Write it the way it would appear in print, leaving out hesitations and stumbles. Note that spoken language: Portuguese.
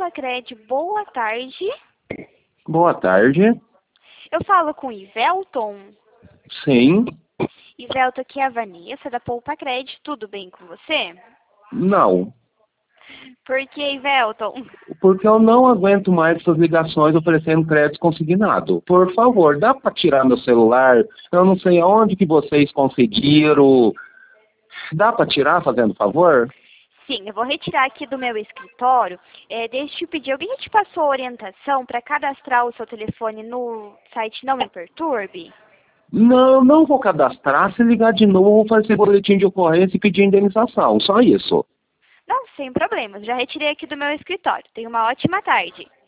Poupacred, boa tarde. Boa tarde. Eu falo com Ivelton. Sim. Ivelton, aqui é a Vanessa da Poupacred. Tudo bem com você? Não. Por que, Ivelton? Porque eu não aguento mais essas ligações oferecendo crédito consignado. Por favor, dá para tirar meu celular? Eu não sei aonde que vocês conseguiram. Dá para tirar, fazendo favor? Sim, eu vou retirar aqui do meu escritório. Deixa eu te pedir, alguém te passou orientação para cadastrar o seu telefone no site Não Me Perturbe? Não, não vou cadastrar. Se ligar de novo, vou fazer boletim de ocorrência e pedir indenização. Só isso. Não, sem problemas. Já retirei aqui do meu escritório. Tenha uma ótima tarde.